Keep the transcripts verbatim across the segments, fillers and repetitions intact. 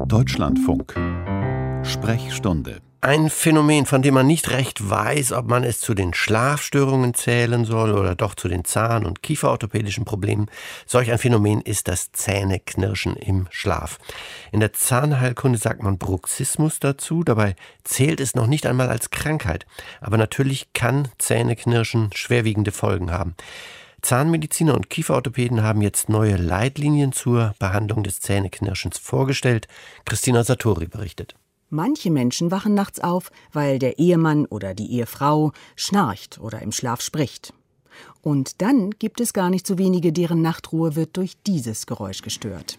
Deutschlandfunk. Sprechstunde. Ein Phänomen, von dem man nicht recht weiß, ob man es zu den Schlafstörungen zählen soll oder doch zu den Zahn- und Kieferorthopädischen Problemen. Solch ein Phänomen ist das Zähneknirschen im Schlaf. In der Zahnheilkunde sagt man Bruxismus dazu. Dabei zählt es noch nicht einmal als Krankheit. Aber natürlich kann Zähneknirschen schwerwiegende Folgen haben. Zahnmediziner und Kieferorthopäden haben jetzt neue Leitlinien zur Behandlung des Zähneknirschens vorgestellt. Christina Satori berichtet. Manche Menschen wachen nachts auf, weil der Ehemann oder die Ehefrau schnarcht oder im Schlaf spricht. Und dann gibt es gar nicht so wenige, deren Nachtruhe wird durch dieses Geräusch gestört.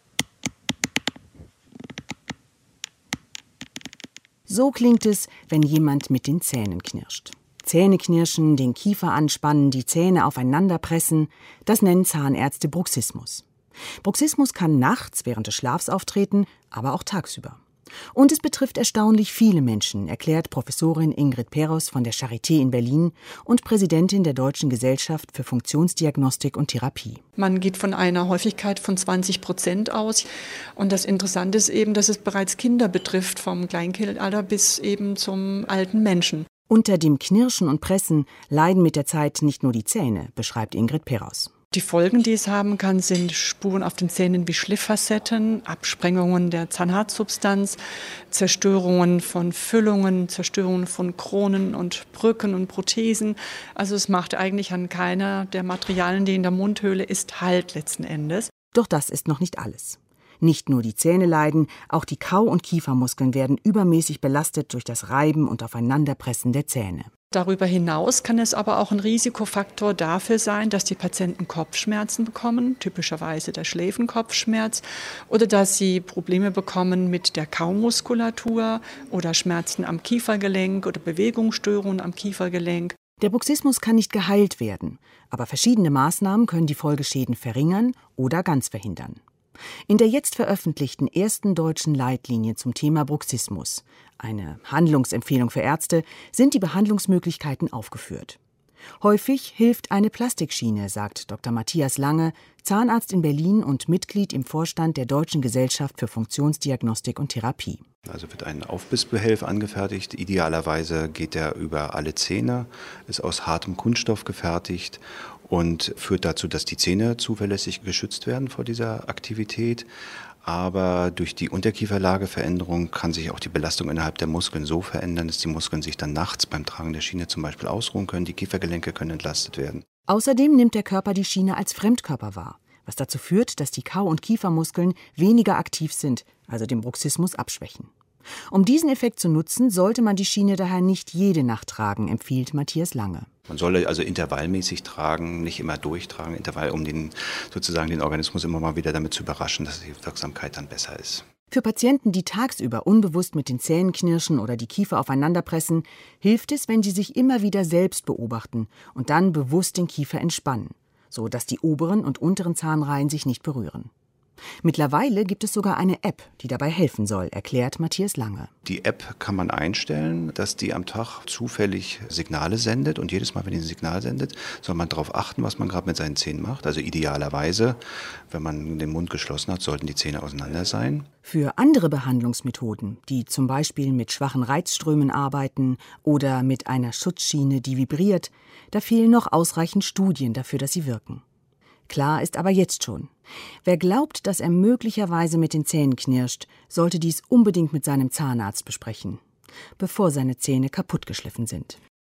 So klingt es, wenn jemand mit den Zähnen knirscht. Zähne knirschen, den Kiefer anspannen, die Zähne aufeinander pressen, das nennen Zahnärzte Bruxismus. Bruxismus kann nachts während des Schlafs auftreten, aber auch tagsüber. Und es betrifft erstaunlich viele Menschen, erklärt Professorin Ingrid Peros von der Charité in Berlin und Präsidentin der Deutschen Gesellschaft für Funktionsdiagnostik und Therapie. Man geht von einer Häufigkeit von zwanzig Prozent aus. Und das Interessante ist eben, dass es bereits Kinder betrifft, vom Kleinkindalter bis eben zum alten Menschen. Unter dem Knirschen und Pressen leiden mit der Zeit nicht nur die Zähne, beschreibt Ingrid Peros. Die Folgen, die es haben kann, sind Spuren auf den Zähnen wie Schlifffacetten, Absprengungen der Zahnhartsubstanz, Zerstörungen von Füllungen, Zerstörungen von Kronen und Brücken und Prothesen. Also es macht eigentlich an keiner der Materialien, die in der Mundhöhle ist, Halt letzten Endes. Doch das ist noch nicht alles. Nicht nur die Zähne leiden, auch die Kau- und Kiefermuskeln werden übermäßig belastet durch das Reiben und Aufeinanderpressen der Zähne. Darüber hinaus kann es aber auch ein Risikofaktor dafür sein, dass die Patienten Kopfschmerzen bekommen, typischerweise der Schläfenkopfschmerz, oder dass sie Probleme bekommen mit der Kaumuskulatur oder Schmerzen am Kiefergelenk oder Bewegungsstörungen am Kiefergelenk. Der Bruxismus kann nicht geheilt werden, aber verschiedene Maßnahmen können die Folgeschäden verringern oder ganz verhindern. In der jetzt veröffentlichten ersten deutschen Leitlinie zum Thema Bruxismus, eine Handlungsempfehlung für Ärzte, sind die Behandlungsmöglichkeiten aufgeführt. Häufig hilft eine Plastikschiene, sagt Doktor Matthias Lange, Zahnarzt in Berlin und Mitglied im Vorstand der Deutschen Gesellschaft für Funktionsdiagnostik und Therapie. Also wird ein Aufbissbehelf angefertigt. Idealerweise geht er über alle Zähne, ist aus hartem Kunststoff gefertigt und führt dazu, dass die Zähne zuverlässig geschützt werden vor dieser Aktivität. Aber durch die Unterkieferlageveränderung kann sich auch die Belastung innerhalb der Muskeln so verändern, dass die Muskeln sich dann nachts beim Tragen der Schiene zum Beispiel ausruhen können. Die Kiefergelenke können entlastet werden. Außerdem nimmt der Körper die Schiene als Fremdkörper wahr, was dazu führt, dass die Kau- und Kiefermuskeln weniger aktiv sind, also den Bruxismus abschwächen. Um diesen Effekt zu nutzen, sollte man die Schiene daher nicht jede Nacht tragen, empfiehlt Matthias Lange. Man solle also intervallmäßig tragen, nicht immer durchtragen, Intervall, um den, sozusagen den Organismus immer mal wieder damit zu überraschen, dass die Wirksamkeit dann besser ist. Für Patienten, die tagsüber unbewusst mit den Zähnen knirschen oder die Kiefer aufeinanderpressen, hilft es, wenn sie sich immer wieder selbst beobachten und dann bewusst den Kiefer entspannen, so dass die oberen und unteren Zahnreihen sich nicht berühren. Mittlerweile gibt es sogar eine App, die dabei helfen soll, erklärt Matthias Lange. Die App kann man einstellen, dass die am Tag zufällig Signale sendet. Und jedes Mal, wenn die ein Signal sendet, soll man darauf achten, was man gerade mit seinen Zähnen macht. Also idealerweise, wenn man den Mund geschlossen hat, sollten die Zähne auseinander sein. Für andere Behandlungsmethoden, die zum Beispiel mit schwachen Reizströmen arbeiten oder mit einer Schutzschiene, die vibriert, da fehlen noch ausreichend Studien dafür, dass sie wirken. Klar ist aber jetzt schon, wer glaubt, dass er möglicherweise mit den Zähnen knirscht, sollte dies unbedingt mit seinem Zahnarzt besprechen, bevor seine Zähne kaputtgeschliffen sind.